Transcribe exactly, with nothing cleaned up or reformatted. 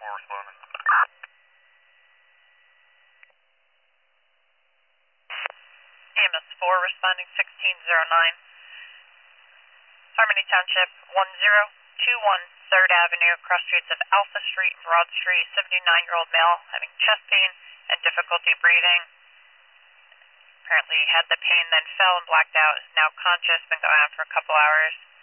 four responding. E M S four responding sixteen zero nine. Harmony Township one zero two one third Avenue, cross streets of Alpha Street and Broad Street, seventy-nine-year-old male having chest pain and difficulty breathing. Apparently had the pain, then fell and blacked out, is now conscious, been going on for a couple hours.